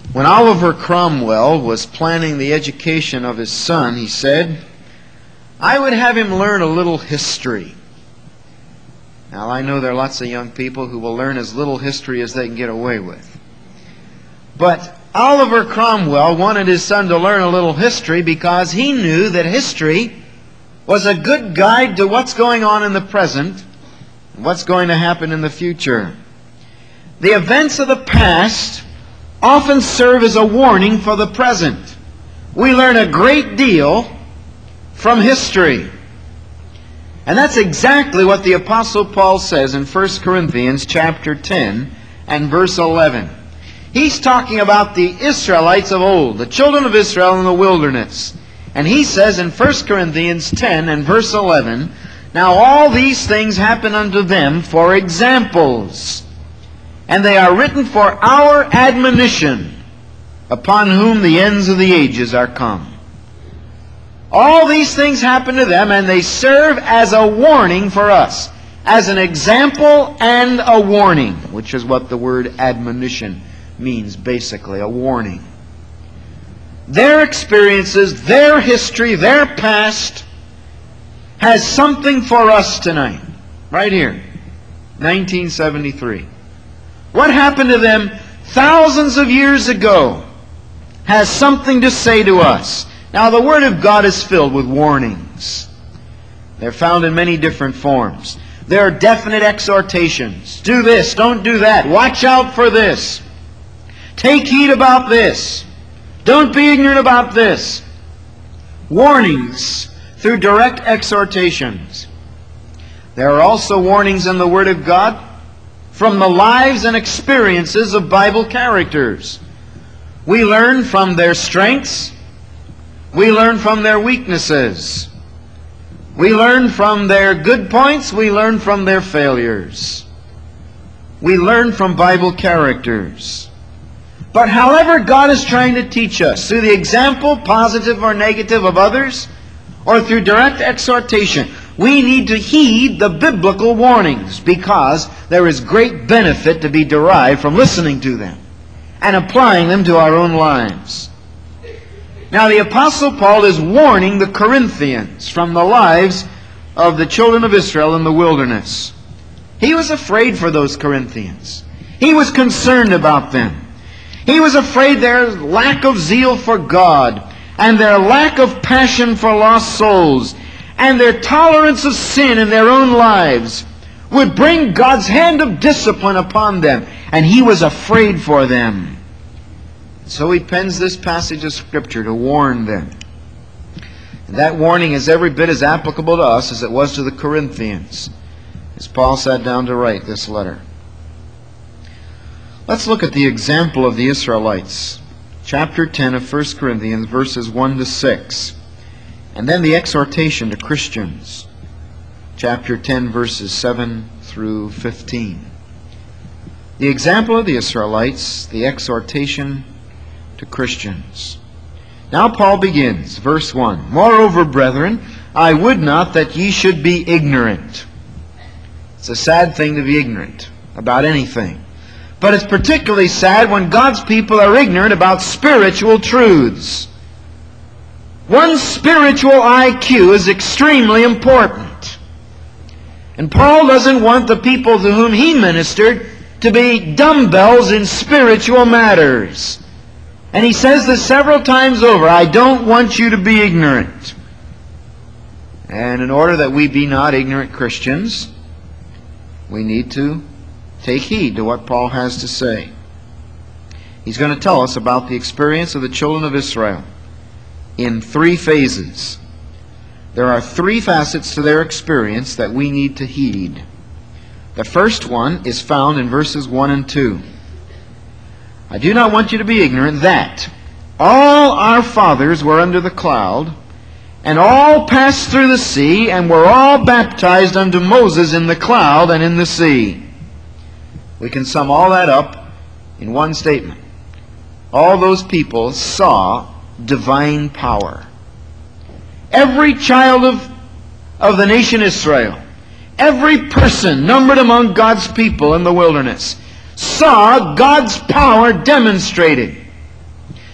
When Oliver Cromwell was planning the education of his son, he said, "I would have him learn a little history." Now, I know there are lots of young people who will learn as little history as they can get away with. But Oliver Cromwell wanted his son to learn a little history because he knew that history was a good guide to what's going on in the present and what's going to happen in the future. The events of the past often serve as a warning for the present. We learn a great deal from history. And that's exactly what the Apostle Paul says in 1 Corinthians chapter 10 and verse 11. He's talking about the Israelites of old, the children of Israel in the wilderness. And he says in 1 Corinthians 10 and verse 11, "Now all these things happen unto them for examples, and they are written for our admonition, upon whom the ends of the ages are come." All these things happen to them, and they serve as a warning for us, as an example and a warning, which is what the word admonition means, basically, a warning. Their experiences, their history, their past has something for us tonight, right here, 1973. What happened to them thousands of years ago has something to say to us. Now, the Word of God is filled with warnings. They're found in many different forms. There are definite exhortations. Do this, don't do that. Watch out for this. Take heed about this. Don't be ignorant about this. Warnings through direct exhortations. There are also warnings in the Word of God from the lives and experiences of Bible characters. We learn from their strengths. We learn from their weaknesses. We learn from their good points. We learn from their failures. We learn from Bible characters. But however God is trying to teach us, through the example, positive or negative, of others, or through direct exhortation, we need to heed the biblical warnings, because there is great benefit to be derived from listening to them and applying them to our own lives. Now, the Apostle Paul is warning the Corinthians from the lives of the children of Israel in the wilderness. He was afraid for those Corinthians. He was concerned about them. He was afraid their lack of zeal for God and their lack of passion for lost souls and their tolerance of sin in their own lives would bring God's hand of discipline upon them. And he was afraid for them. So he pens this passage of Scripture to warn them. And that warning is every bit as applicable to us as it was to the Corinthians, as Paul sat down to write this letter. Let's look at the example of the Israelites. Chapter 10 of 1 Corinthians, verses 1 to 6. And then the exhortation to Christians. Chapter 10, verses 7 through 15. The example of the Israelites, the exhortation to Christians. Now Paul begins, verse 1. "Moreover, brethren, I would not that ye should be ignorant." It's a sad thing to be ignorant about anything. But it's particularly sad when God's people are ignorant about spiritual truths. One's spiritual IQ is extremely important. And Paul doesn't want the people to whom he ministered to be dumbbells in spiritual matters. And he says this several times over, "I don't want you to be ignorant." And in order that we be not ignorant Christians, we need to take heed to what Paul has to say. He's going to tell us about the experience of the children of Israel in three phases. There are three facets to their experience that we need to heed. The first one is found in verses 1 and 2. "I do not want you to be ignorant that all our fathers were under the cloud, and all passed through the sea, and were all baptized unto Moses in the cloud and in the sea." We can sum all that up in one statement. All those people saw divine power. Every child of the nation Israel, every person numbered among God's people in the wilderness, saw God's power demonstrated.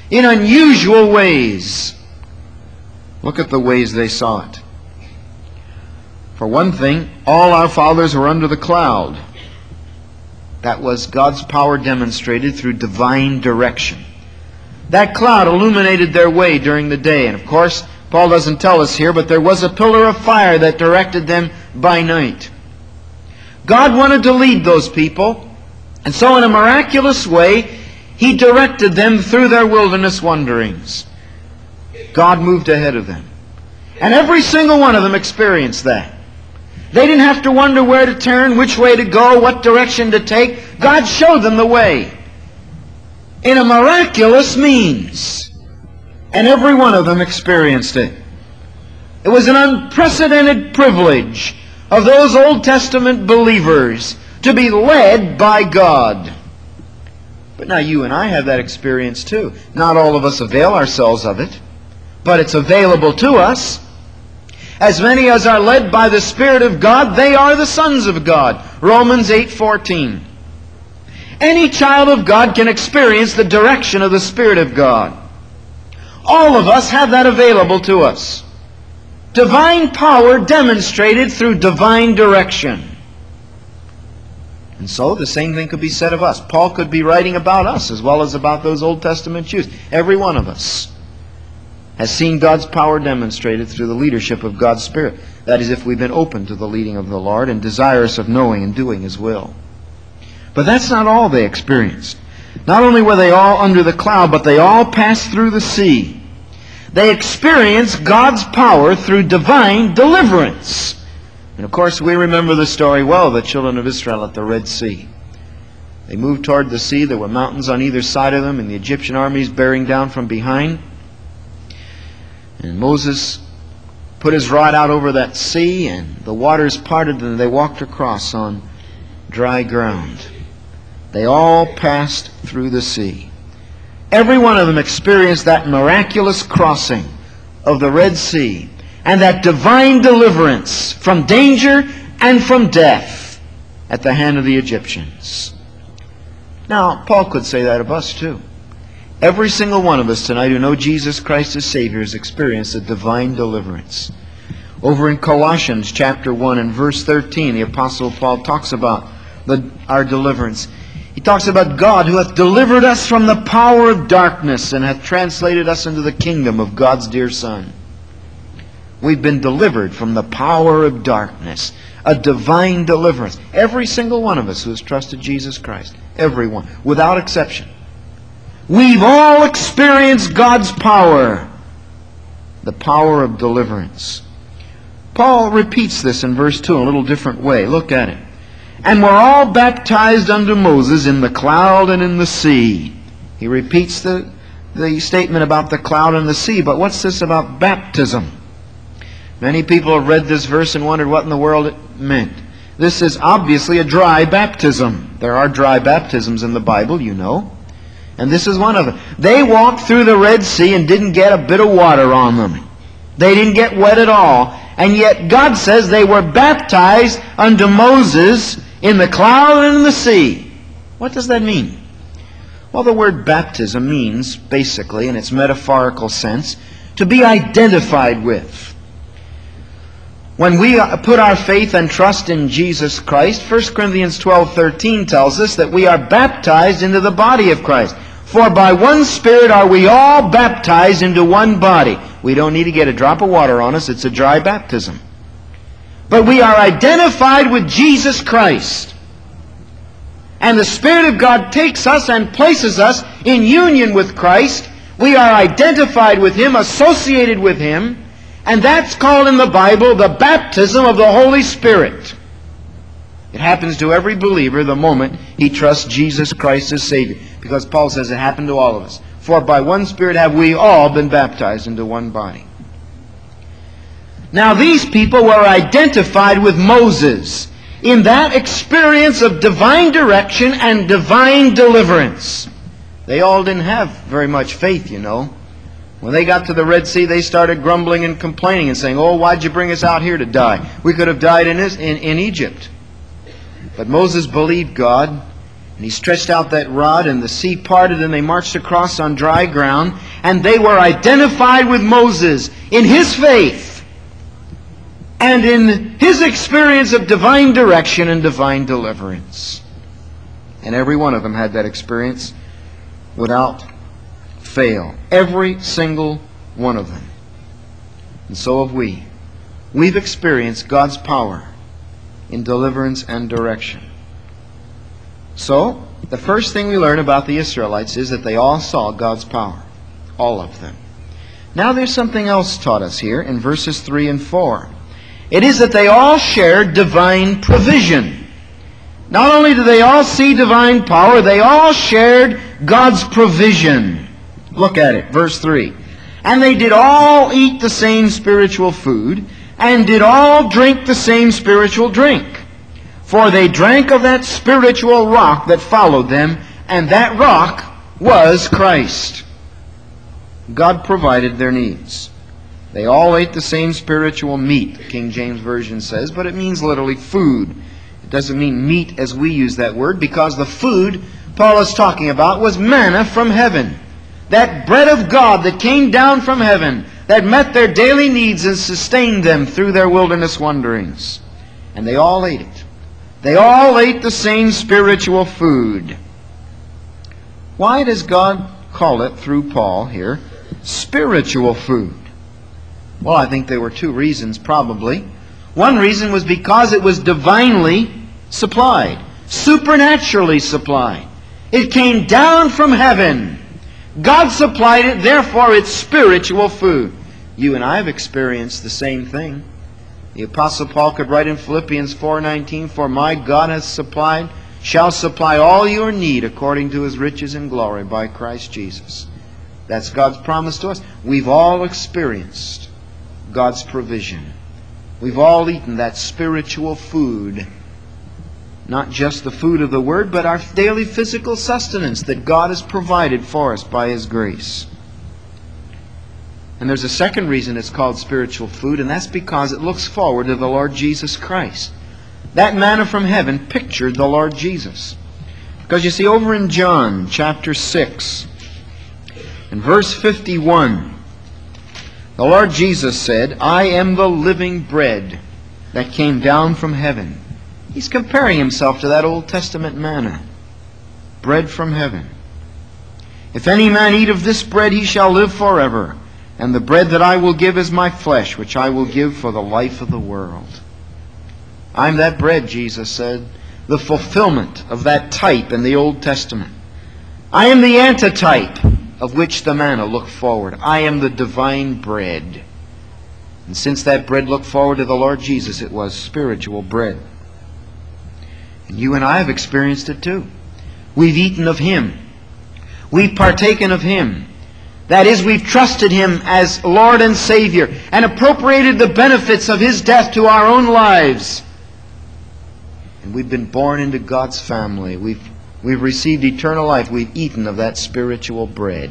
in unusual ways. Look at the ways they saw it. For one thing, all our fathers were under the cloud. That was God's power demonstrated through divine direction. That cloud illuminated their way during the day. And of course, Paul doesn't tell us here, but there was a pillar of fire that directed them by night. God wanted to lead those people, and so in a miraculous way, He directed them through their wilderness wanderings. God moved ahead of them. And every single one of them experienced that. They didn't have to wonder where to turn, which way to go, what direction to take. God showed them the way in a miraculous means. And every one of them experienced it. It was an unprecedented privilege of those Old Testament believers to be led by God. But now you and I have that experience too. Not all of us avail ourselves of it, but it's available to us. As many as are led by the Spirit of God, they are the sons of God. Romans 8:14. Any child of God can experience the direction of the Spirit of God. All of us have that available to us. Divine power demonstrated through divine direction. And so the same thing could be said of us. Paul could be writing about us as well as about those Old Testament Jews. Every one of us has seen God's power demonstrated through the leadership of God's Spirit. That is, if we've been open to the leading of the Lord and desirous of knowing and doing His will. But that's not all they experienced. Not only were they all under the cloud, but they all passed through the sea. They experienced God's power through divine deliverance. And of course, we remember the story well, the children of Israel at the Red Sea. They moved toward the sea. There were mountains on either side of them, and the Egyptian armies bearing down from behind. And Moses put his rod out over that sea, and the waters parted, and they walked across on dry ground. They all passed through the sea. Every one of them experienced that miraculous crossing of the Red Sea and that divine deliverance from danger and from death at the hand of the Egyptians. Now, Paul could say that of us too. Every single one of us tonight who know Jesus Christ as Savior has experienced a divine deliverance. Over in Colossians chapter 1 and verse 13, the Apostle Paul talks about our deliverance. He talks about God who hath delivered us from the power of darkness and hath translated us into the kingdom of God's dear Son. We've been delivered from the power of darkness. A divine deliverance. Every single one of us who has trusted Jesus Christ. Everyone, without exception. We've all experienced God's power. The power of deliverance. Paul repeats this in verse 2 in a little different way. Look at it. And were all baptized unto Moses in the cloud and in the sea. He repeats the statement about the cloud and the sea. But what's this about baptism? Many people have read this verse and wondered what in the world it meant. This is obviously a dry baptism. There are dry baptisms in the Bible, you know. And this is one of them. They walked through the Red Sea and didn't get a bit of water on them. They didn't get wet at all. And yet God says they were baptized unto Moses in the cloud and in the sea. What does that mean? Well, the word baptism means, basically, in its metaphorical sense, to be identified with. When we put our faith and trust in Jesus Christ, 1 Corinthians 12:13 tells us that we are baptized into the body of Christ. For by one Spirit are we all baptized into one body. We don't need to get a drop of water on us. It's a dry baptism. But we are identified with Jesus Christ. And the Spirit of God takes us and places us in union with Christ. We are identified with Him, associated with Him. And that's called in the Bible the baptism of the Holy Spirit. It happens to every believer the moment he trusts Jesus Christ as Savior. Because Paul says it happened to all of us. For by one Spirit have we all been baptized into one body. Now these people were identified with Moses in that experience of divine direction and divine deliverance. They all didn't have very much faith, you know. When they got to the Red Sea, they started grumbling and complaining and saying, "Oh, why'd you bring us out here to die? We could have died in Egypt." But Moses believed God, And he stretched out that rod, and the sea parted, and they marched across on dry ground, and they were identified with Moses in his faith and in his experience of divine direction and divine deliverance. And every one of them had that experience without fail. Every single one of them. And so have we. We've experienced God's power in deliverance and direction. So, the first thing we learn about the Israelites is that they all saw God's power. All of them. Now there's something else taught us here in verses 3 and 4. It is that they all shared divine provision. Not only did they all see divine power, they all shared God's provision. Look at it, verse 3. And they did all eat the same spiritual food, and did all drink the same spiritual drink. For they drank of that spiritual rock that followed them, and that rock was Christ. God provided their needs. They all ate the same spiritual meat, King James Version says, but it means literally food. It doesn't mean meat as we use that word, because the food Paul is talking about was manna from heaven. That bread of God that came down from heaven, that met their daily needs and sustained them through their wilderness wanderings. And they all ate it. They all ate the same spiritual food. Why does God call it, through Paul here, spiritual food? Well, I think there were two reasons, probably. One reason was because it was divinely supplied, supernaturally supplied. It came down from heaven. God supplied it, therefore it's spiritual food. You and I have experienced the same thing. The Apostle Paul could write in Philippians 4:19, "For my God shall supply all your need according to His riches and glory by Christ Jesus." That's God's promise to us. We've all experienced God's provision. We've all eaten that spiritual food. Not just the food of the Word, but our daily physical sustenance that God has provided for us by His grace. And there's a second reason it's called spiritual food, and that's because it looks forward to the Lord Jesus Christ. That manna from heaven pictured the Lord Jesus. Because you see, over in John chapter 6, in verse 51, the Lord Jesus said, "I am the living bread that came down from heaven." He's comparing Himself to that Old Testament manna, bread from heaven. "If any man eat of this bread, he shall live forever. And the bread that I will give is my flesh, which I will give for the life of the world." I'm that bread, Jesus said, the fulfillment of that type in the Old Testament. I am the antitype of which the manna looked forward. I am the divine bread. And since that bread looked forward to the Lord Jesus, it was spiritual bread. And you and I have experienced it too. We've eaten of Him. We've partaken of Him. That is, we've trusted Him as Lord and Savior and appropriated the benefits of His death to our own lives. And we've been born into God's family. We've received eternal life. We've eaten of that spiritual bread.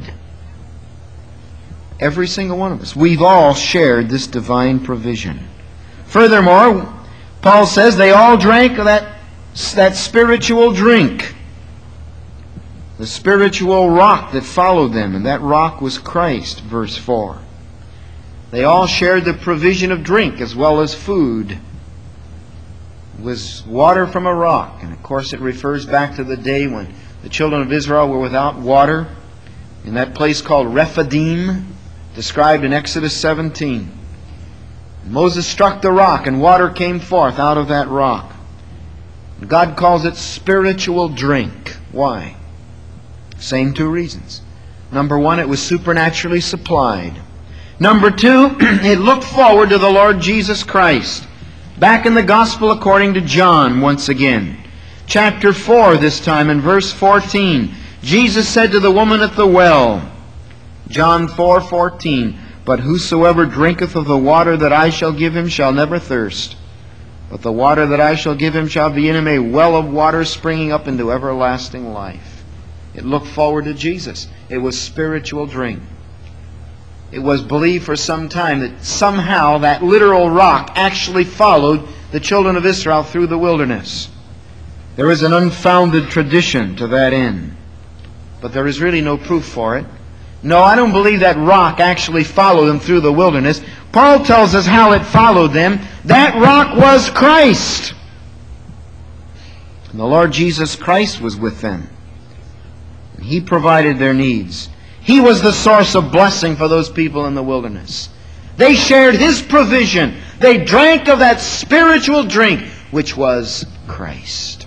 Every single one of us. We've all shared this divine provision. Furthermore, Paul says they all drank of that spiritual drink. The spiritual rock that followed them, and that rock was Christ, verse 4. They all shared the provision of drink as well as food. It was water from a rock, and of course it refers back to the day when the children of Israel were without water in that place called Rephidim, described in Exodus 17. Moses struck the rock, and water came forth out of that rock. God calls it spiritual drink. Why? Same two reasons. Number one, it was supernaturally supplied. Number two, it looked forward to the Lord Jesus Christ. Back in the Gospel according to John once again. Chapter 4 this time in verse 14. Jesus said to the woman at the well, John 4:14, "But whosoever drinketh of the water that I shall give him shall never thirst. But the water that I shall give him shall be in him a well of water springing up into everlasting life." It looked forward to Jesus. It was spiritual drink. It was believed for some time that somehow that literal rock actually followed the children of Israel through the wilderness. There is an unfounded tradition to that end, but there is really no proof for it. No, I don't believe that rock actually followed them through the wilderness. Paul tells us how it followed them. That rock was Christ. And the Lord Jesus Christ was with them. And He provided their needs. He was the source of blessing for those people in the wilderness. They shared His provision. They drank of that spiritual drink, which was Christ.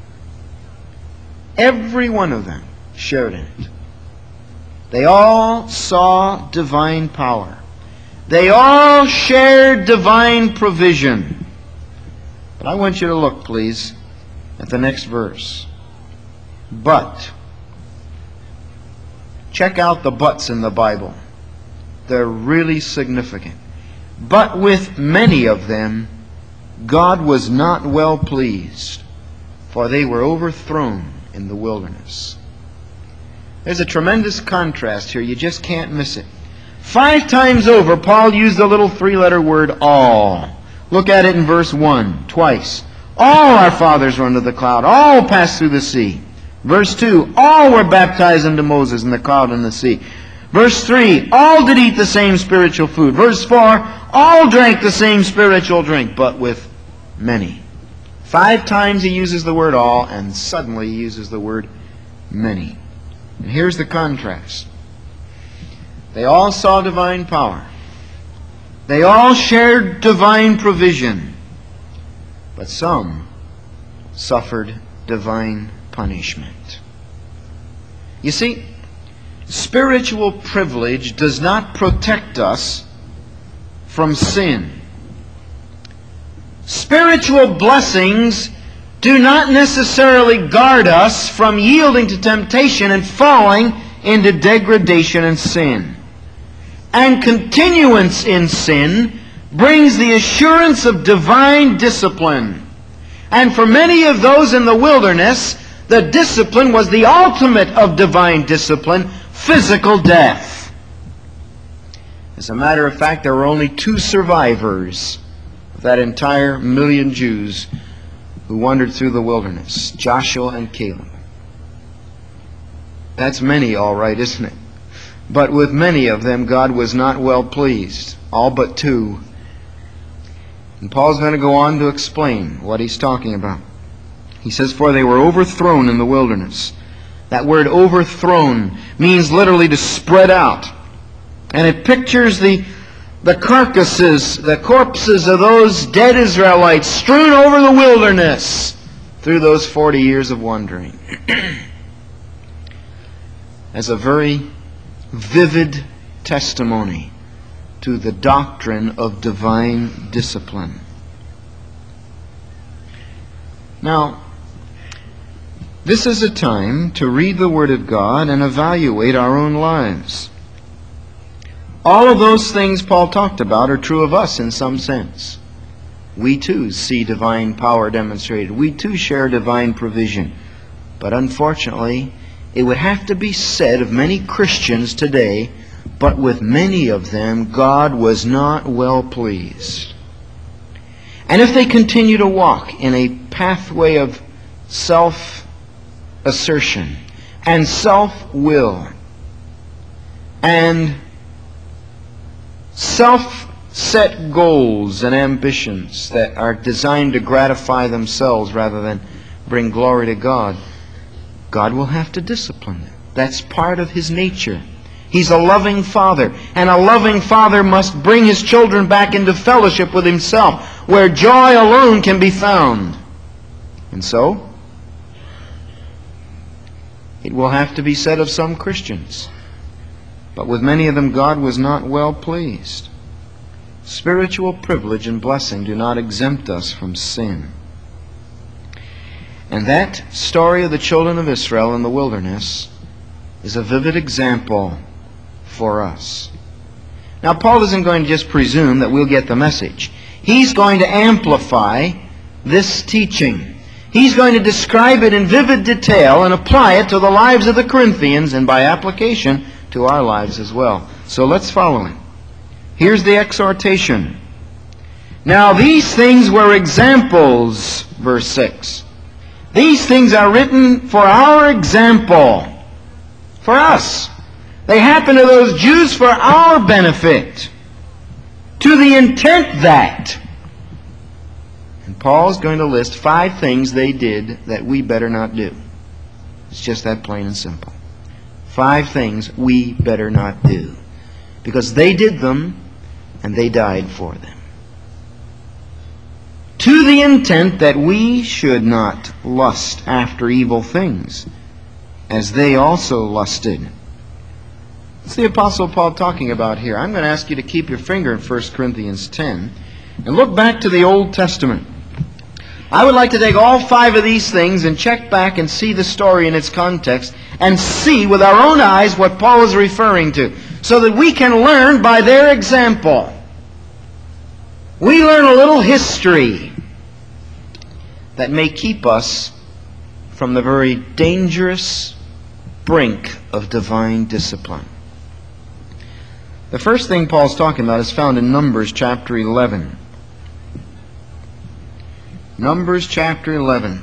Every one of them shared in it. They all saw divine power. They all shared divine provision. But I want you to look, please, at the next verse. But. Check out the buts in the Bible. They're really significant. But with many of them, God was not well pleased, for they were overthrown in the wilderness. There's a tremendous contrast here. You just can't miss it. 5 times over, Paul used the little 3-letter word, all. Look at it in verse 1, twice. All our fathers were under the cloud. All passed through the sea. Verse 2, all were baptized into Moses in the cloud and the sea. Verse 3, all did eat the same spiritual food. Verse 4, all drank the same spiritual drink, but with many. 5 times he uses the word all, and suddenly he uses the word many. And here's the contrast. They all saw divine power. They all shared divine provision. But some suffered divine punishment. You see, spiritual privilege does not protect us from sin. Spiritual blessings do not necessarily guard us from yielding to temptation and falling into degradation and sin. And continuance in sin brings the assurance of divine discipline. And for many of those in the wilderness, the discipline was the ultimate of divine discipline, physical death. As a matter of fact, there were only 2 survivors of that entire 1,000,000 Jews who wandered through the wilderness, Joshua and Caleb. That's many, all right, isn't it? But with many of them, God was not well pleased. All but 2. And Paul's going to go on to explain what he's talking about. He says, for they were overthrown in the wilderness. That word overthrown means literally to spread out. And it pictures the carcasses, the corpses of those dead Israelites strewn over the wilderness through those 40 years of wandering. As a very vivid testimony to the doctrine of divine discipline. Now, this is a time to read the Word of God and evaluate our own lives. All of those things Paul talked about are true of us in some sense. We too see divine power demonstrated. We too share divine provision. But unfortunately, it would have to be said of many Christians today, but with many of them, God was not well pleased. And if they continue to walk in a pathway of self-assertion and self-will and self-set goals and ambitions that are designed to gratify themselves rather than bring glory to God, God will have to discipline them. That's part of His nature. He's a loving Father, and a loving Father must bring His children back into fellowship with Himself, where joy alone can be found. And so, it will have to be said of some Christians, but with many of them God was not well pleased. Spiritual privilege and blessing do not exempt us from sin. And that story of the children of Israel in the wilderness is a vivid example for us. Now, Paul isn't going to just presume that we'll get the message. He's going to amplify this teaching. He's going to describe it in vivid detail and apply it to the lives of the Corinthians and by application to our lives as well. So let's follow him. Here's the exhortation. Now these things were examples, verse 6. These things are written for our example, for us. They happen to those Jews for our benefit, to the intent that. And Paul's going to list 5 things they did that we better not do. It's just that plain and simple. 5 things we better not do, because they did them and they died for them. To the intent that we should not lust after evil things, as they also lusted. What's the Apostle Paul talking about here? I'm going to ask you to keep your finger in 1 Corinthians 10 and look back to the Old Testament. I would like to take all 5 of these things and check back and see the story in its context and see with our own eyes what Paul is referring to, so that we can learn by their example. We learn a little history that may keep us from the very dangerous brink of divine discipline. The first thing Paul's talking about is found in Numbers chapter 11. Numbers chapter 11.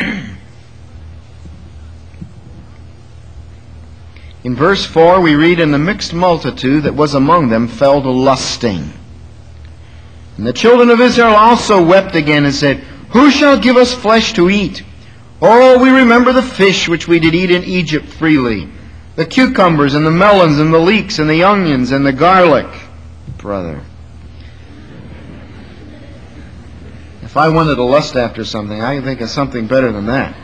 In verse 4 we read, "And the mixed multitude that was among them fell to lusting. And the children of Israel also wept again and said, Who shall give us flesh to eat? Oh, we remember the fish which we did eat in Egypt freely, the cucumbers and the melons and the leeks and the onions and the garlic." Brother, if I wanted to lust after something, I can think of something better than that.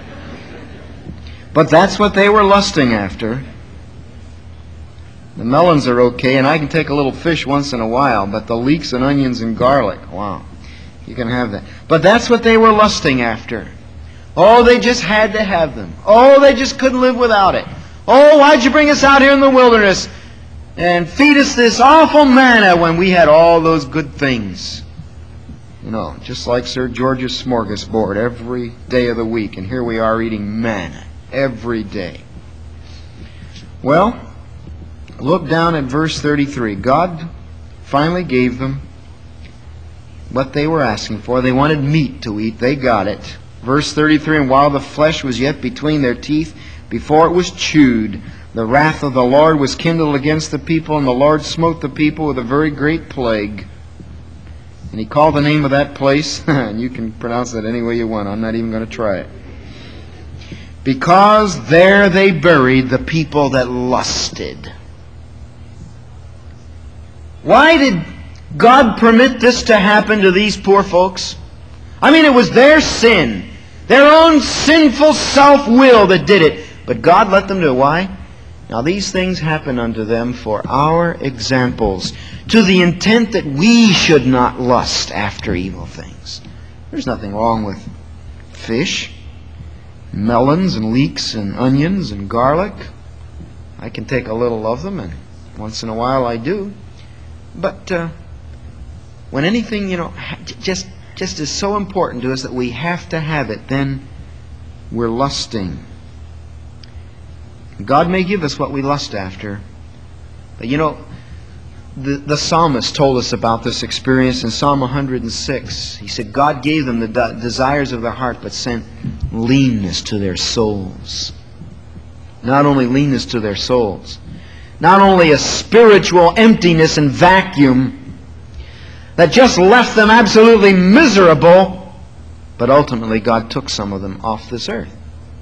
But that's what they were lusting after. The melons are okay, and I can take a little fish once in a while, but the leeks and onions and garlic, wow, you can have that. But that's what they were lusting after. Oh, they just had to have them. Oh, they just couldn't live without it. Oh, why'd you bring us out here in the wilderness and feed us this awful manna when we had all those good things? You know, just like Sir George's smorgasbord every day of the week, and here we are eating manna every day. Well, look down at verse 33. God finally gave them what they were asking for. They wanted meat to eat. They got it. Verse 33, "And while the flesh was yet between their teeth, before it was chewed, the wrath of the Lord was kindled against the people, and the Lord smote the people with a very great plague." And he called the name of that place, and you can pronounce that any way you want. I'm not even going to try it. "Because there they buried the people that lusted." Why did God permit this to happen to these poor folks? I mean, it was their sin, their own sinful self-will that did it. But God let them do it. Why? Now these things happen unto them for our examples, to the intent that we should not lust after evil things. There's nothing wrong with fish, melons and leeks and onions and garlic. I can take a little of them, and once in a while I do. But when anything, just is so important to us that we have to have it, then we're lusting. God may give us what we lust after. But the psalmist told us about this experience in Psalm 106. He said, God gave them the desires of their heart, but sent leanness to their souls. Not only leanness to their souls, not only a spiritual emptiness and vacuum that just left them absolutely miserable, but ultimately God took some of them off this earth.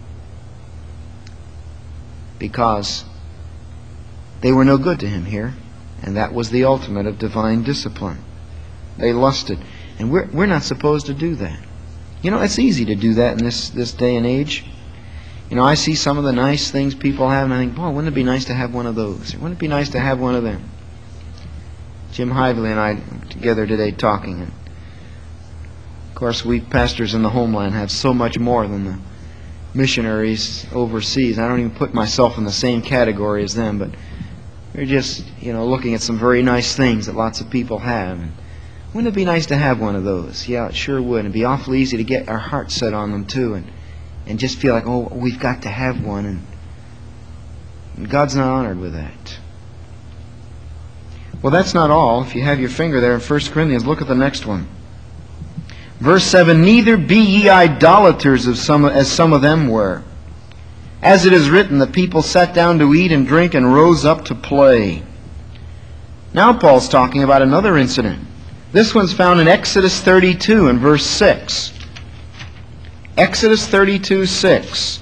Because they were no good to Him here. And that was the ultimate of divine discipline. They lusted. And we're not supposed to do that. It's easy to do that in this day and age. I see some of the nice things people have, and I think, boy, wouldn't it be nice to have one of those? Or wouldn't it be nice to have one of them? Jim Hively and I together today talking. And of course, we pastors in the homeland have so much more than the missionaries overseas. I don't even put myself in the same category as them, but we're just, looking at some very nice things that lots of people have. And wouldn't it be nice to have one of those? Yeah, it sure would. It'd be awfully easy to get our heart set on them too, and just feel like, oh, we've got to have one. And God's not honored with that. Well, that's not all. If you have your finger there in 1 Corinthians, look at the next one. Verse 7, neither be ye idolaters as some of them were. As it is written, the people sat down to eat and drink and rose up to play. Now Paul's talking about another incident. This one's found in Exodus 32 and verse 6. Exodus 32, 6.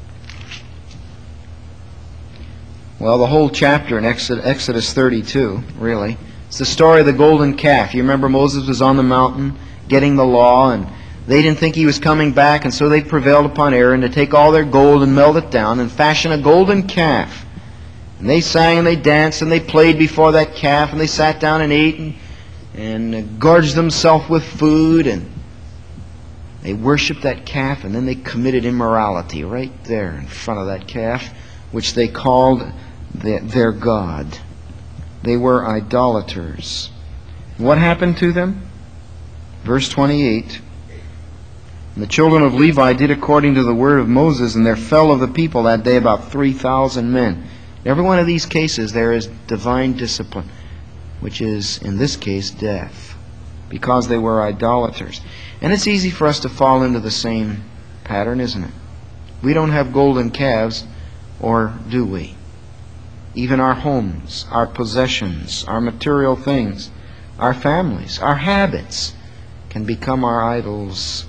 Well, the whole chapter in Exodus 32, really. It's the story of the golden calf. You remember Moses was on the mountain getting the law, and they didn't think he was coming back, and so they prevailed upon Aaron to take all their gold and melt it down and fashion a golden calf. And they sang and they danced and they played before that calf, and they sat down and ate and gorged themselves with food, and they worshipped that calf, and then they committed immorality right there in front of that calf, which they called their God. They were idolaters. What happened to them? Verse 28, and the children of Levi did according to the word of Moses, and there fell of the people that day about 3,000 men. In every one of these cases there is divine discipline, which is, in this case, death, because they were idolaters. And it's easy for us to fall into the same pattern, isn't it? We don't have golden calves, or do we? Even our homes, our possessions, our material things, our families, our habits can become our idols.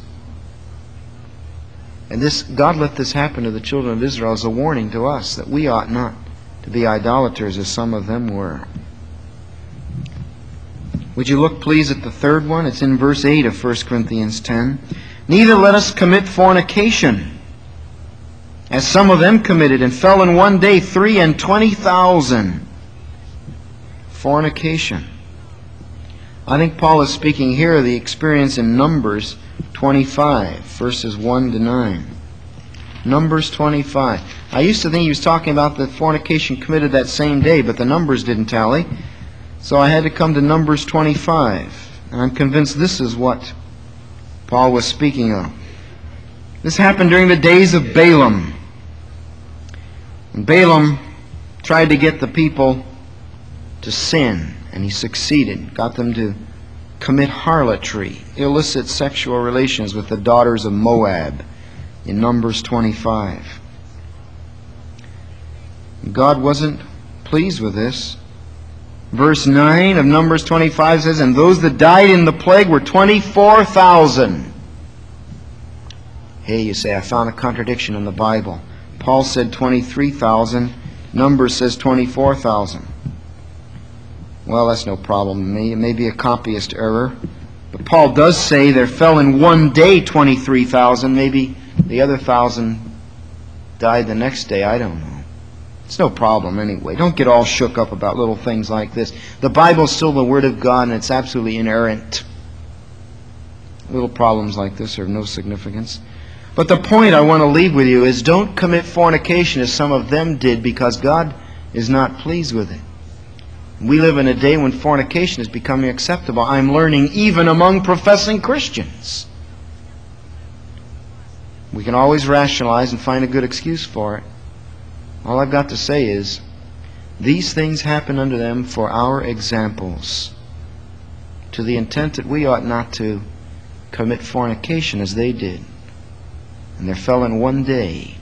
And God let this happen to the children of Israel as a warning to us that we ought not to be idolaters as some of them were. Would you look, please, at the third one? It's in verse 8 of 1 Corinthians 10. Neither let us commit fornication, as some of them committed, and fell in one day 23,000. Fornication. I think Paul is speaking here of the experience in Numbers 25, verses 1 to 9. Numbers 25. I used to think he was talking about the fornication committed that same day, but the numbers didn't tally. So I had to come to Numbers 25. And I'm convinced this is what Paul was speaking of. This happened during the days of Balaam. And Balaam tried to get the people to sin, and he succeeded. Got them to commit harlotry, illicit sexual relations with the daughters of Moab in Numbers 25. God wasn't pleased with this. Verse 9 of Numbers 25 says, and those that died in the plague were 24,000. Hey, you say, I found a contradiction in the Bible. Paul said 23,000. Numbers says 24,000. Well, that's no problem to me. It may be a copyist error. But Paul does say there fell in one day 23,000. Maybe the other 1,000 died the next day. I don't know. It's no problem anyway. Don't get all shook up about little things like this. The Bible's still the Word of God, and it's absolutely inerrant. Little problems like this are of no significance. But the point I want to leave with you is don't commit fornication as some of them did, because God is not pleased with it. We live in a day when fornication is becoming acceptable. I'm learning even among professing Christians. We can always rationalize and find a good excuse for it. All I've got to say is, these things happen unto them for our examples, to the intent that we ought not to commit fornication as they did. And there fell in one day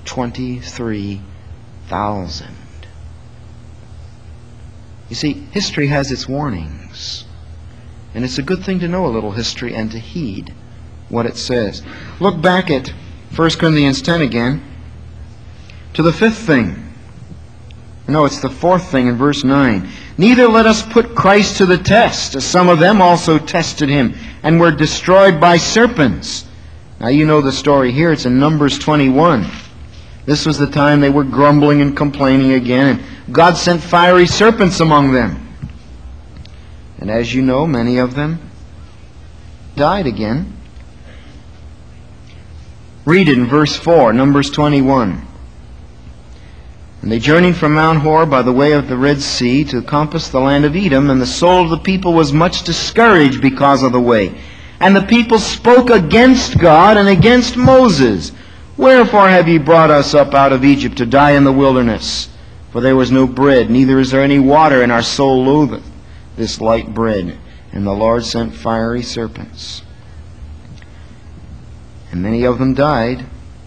23,000. You see, history has its warnings. And it's a good thing to know a little history and to heed what it says. Look back at 1 Corinthians 10 again, to the fifth thing. No, it's the fourth thing in verse 9. Neither let us put Christ to the test, as some of them also tested him, and were destroyed by serpents. Now you know the story here. It's in Numbers 21. This was the time they were grumbling and complaining again, and God sent fiery serpents among them. And as you know, many of them died again. Read it in verse 4, Numbers 21. And they journeyed from Mount Hor by the way of the Red Sea to compass the land of Edom, and the soul of the people was much discouraged because of the way. And the people spoke against God and against Moses. Wherefore have ye brought us up out of Egypt to die in the wilderness? For there was no bread, neither is there any water, and our soul loatheth this light bread. And the Lord sent fiery serpents. and many of them died.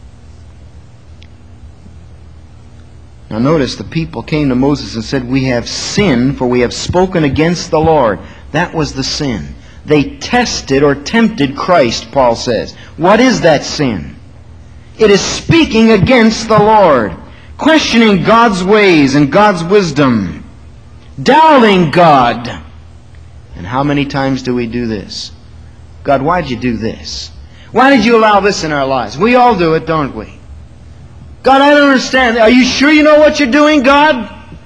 Now notice, the people came to Moses and said, "We have sinned, for we have spoken against the Lord." That was the sin. They tested or tempted Christ, Paul says. What is that sin? It is speaking against the Lord, questioning God's ways and God's wisdom, doubting God. And how many times do we do this? God, why did you do this? Why did you allow this in our lives? We all do it, don't we? God, I don't understand. Are you sure you know what you're doing, God?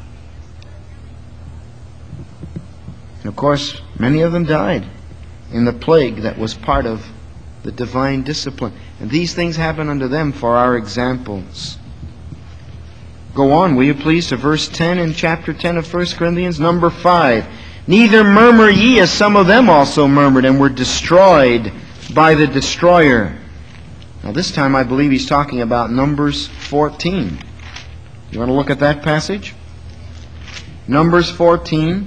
And of course, many of them died in the plague that was part of the divine discipline. And these things happen unto them for our examples. Go on, will you please, to verse 10 in chapter 10 of 1 Corinthians. Number 5. "Neither murmur ye, as some of them also murmured, and were destroyed by the destroyer." Now this time I believe he's talking about Numbers 14. You want to look at that passage? Numbers 14,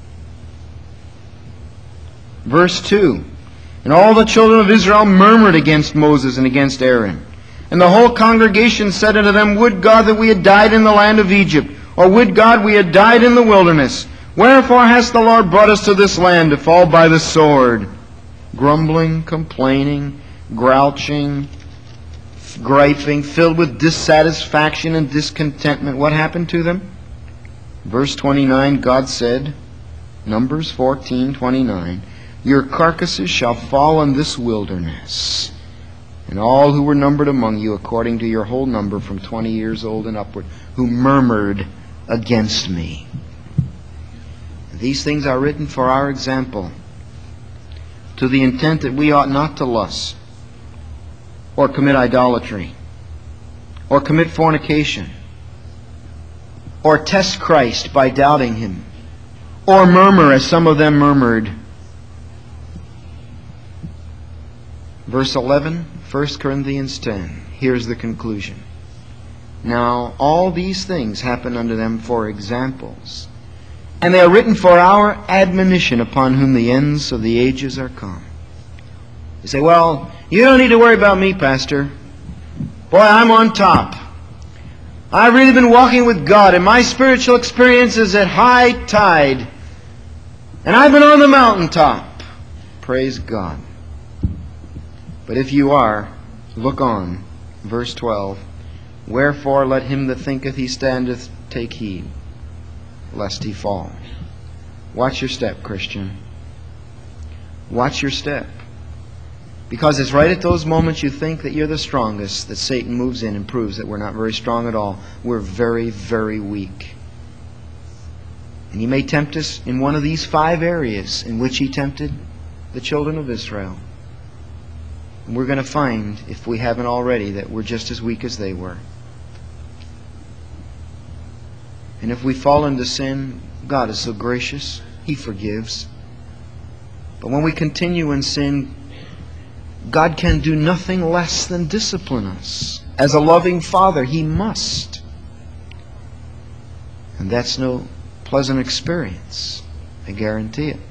verse 2. "And all the children of Israel murmured against Moses and against Aaron. And the whole congregation said unto them, Would God that we had died in the land of Egypt, or would God we had died in the wilderness. Wherefore hast the Lord brought us to this land to fall by the sword?" Grumbling, complaining, grouching, griping, filled with dissatisfaction and discontentment. What happened to them? Verse 29, God said, Numbers 14:29, "Your carcasses shall fall in this wilderness, and all who were numbered among you, according to your whole number, from 20 years old and upward, who murmured against me." These things are written for our example, to the intent that we ought not to lust, or commit idolatry, or commit fornication, or test Christ by doubting Him, or murmur as some of them murmured. Verse 11, 1 Corinthians 10. Here's the conclusion. "Now all these things happen unto them for examples, and they are written for our admonition, upon whom the ends of the ages are come." You say, "Well, you don't need to worry about me, Pastor. Boy, I'm on top. I've really been walking with God, and my spiritual experience is at high tide. And I've been on the mountaintop." Praise God. But if you are, look on. Verse 12. "Wherefore let him that thinketh he standeth take heed, lest he fall." Watch your step, Christian. Watch your step. Because it's right at those moments you think that you're the strongest that Satan moves in and proves that we're not very strong at all. We're very, very weak. And he may tempt us in one of these 5 areas in which he tempted the children of Israel. And we're going to find, if we haven't already, that we're just as weak as they were. And if we fall into sin, God is so gracious, He forgives. But when we continue in sin, God can do nothing less than discipline us. As a loving Father, He must. And that's no pleasant experience. I guarantee it.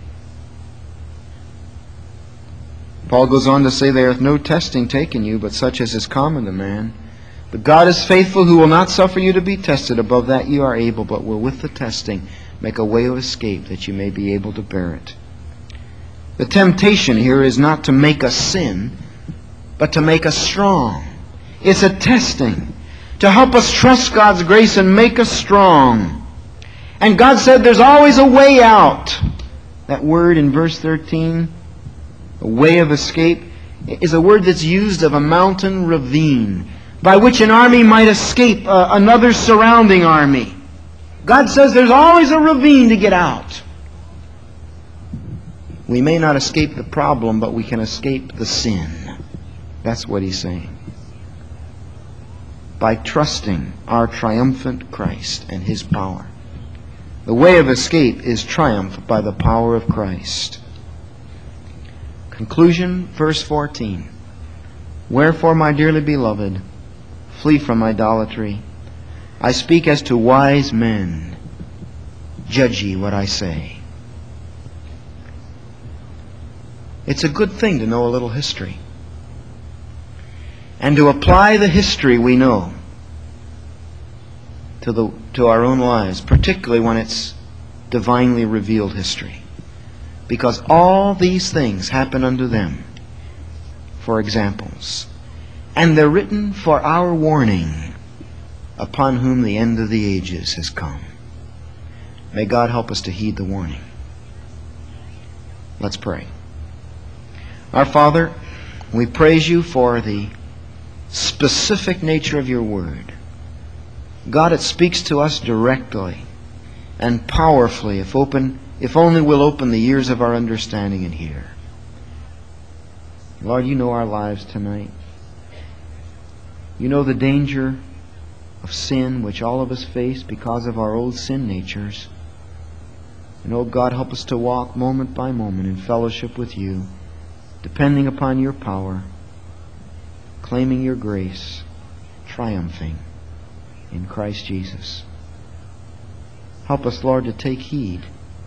Paul goes on to say, "There hath no testing taken you, but such as is common to man. But God is faithful, who will not suffer you to be tested above that you are able, but will with the testing make a way of escape, that you may be able to bear it." The temptation here is not to make us sin, but to make us strong. It's a testing to help us trust God's grace and make us strong. And God said there's always a way out. That word in verse 13, a way of escape, is a word that's used of a mountain ravine by which an army might escape another surrounding army. God says there's always a ravine to get out. We may not escape the problem, but we can escape the sin. That's what He's saying. By trusting our triumphant Christ and His power. The way of escape is triumph by the power of Christ. Conclusion, verse 14. "Wherefore, my dearly beloved, flee from idolatry. I speak as to wise men. Judge ye what I say." It's a good thing to know a little history. and to apply the history we know to our own lives, particularly when it's divinely revealed history. Because all these things happen unto them for examples, and they're written for our warning, upon whom the end of the ages has come. May God help us to heed the warning. Let's pray. Our Father, we praise you for the specific nature of your word. God, it speaks to us directly and powerfully if only we'll open the ears of our understanding and hear. Lord, you know our lives tonight. You know the danger of sin which all of us face because of our old sin natures. And oh God, help us to walk moment by moment in fellowship with you, depending upon your power, claiming your grace, triumphing in Christ Jesus. Help us, Lord, to take heed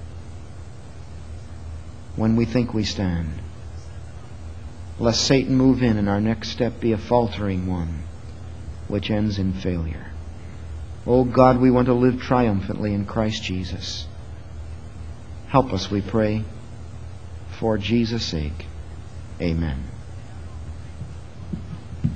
when we think we stand, lest Satan move in and our next step be a faltering one, which ends in failure. Oh God, we want to live triumphantly in Christ Jesus. Help us, we pray, for Jesus' sake. Amen.